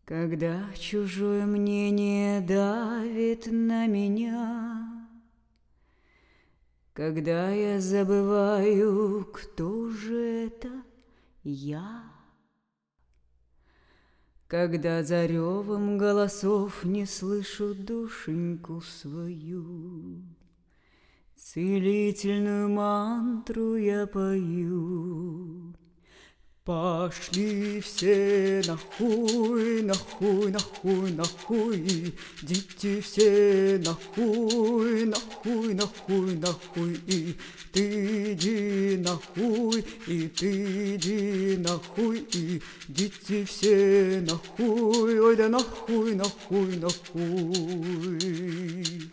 Когда чужое мнение давит на меня, когда я забываю, кто же это я, когда за ревом голосов не слышу душеньку свою, целительную мантру я пою. Пошли все нахуй, нахуй, нахуй, нахуй, идите все нахуй, нахуй, нахуй, нахуй, и ты иди нахуй, и ты иди нахуй, и идите все нахуй, ой да нахуй, нахуй, нахуй.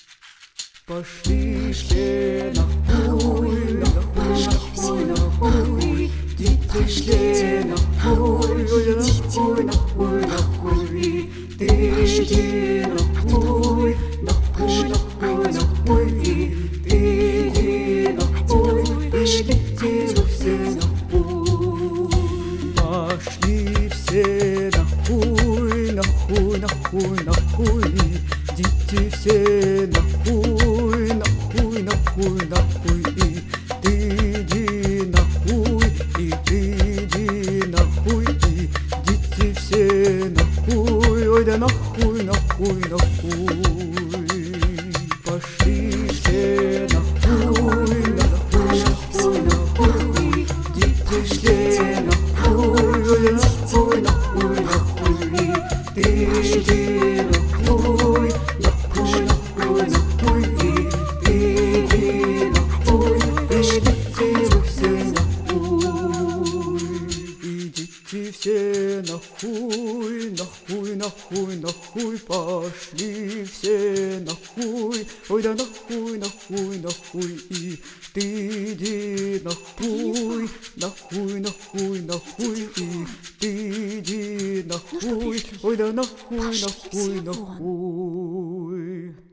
Пошли все нахуй, нахуй, нахуй, нахуй, идите все нахуй, ой да нахуй, нахуй, нахуй, ты иди нахуй, нахуй, нахуй, нахуй, ты иди нахуй, идите все нахуй. Пошли все нахуй, нахуй, нахуй, нахуй, идите все нахуй, нахуй, нахуй, нахуй, и ты иди нахуй, и ты иди нахуй, и идите все нахуй, ой да нахуй, нахуй, нахуй. Пошли все нахуй, нахуй, нахуй, нахуй, идите все нахуй, ой да нахуй, нахуй, нахуй, и ты иди нахуй, нахуй, нахуй, нахуй, и ты иди нахуй, идите все нахуй. Идите все нахуй, нахуй, нахуй, нахуй, пошли все нахуй, ой да нахуй, нахуй, нахуй, и ты иди нахуй, нахуй, нахуй, нахуй, и ты иди нахуй, ой да нахуй, нахуй, нахуй.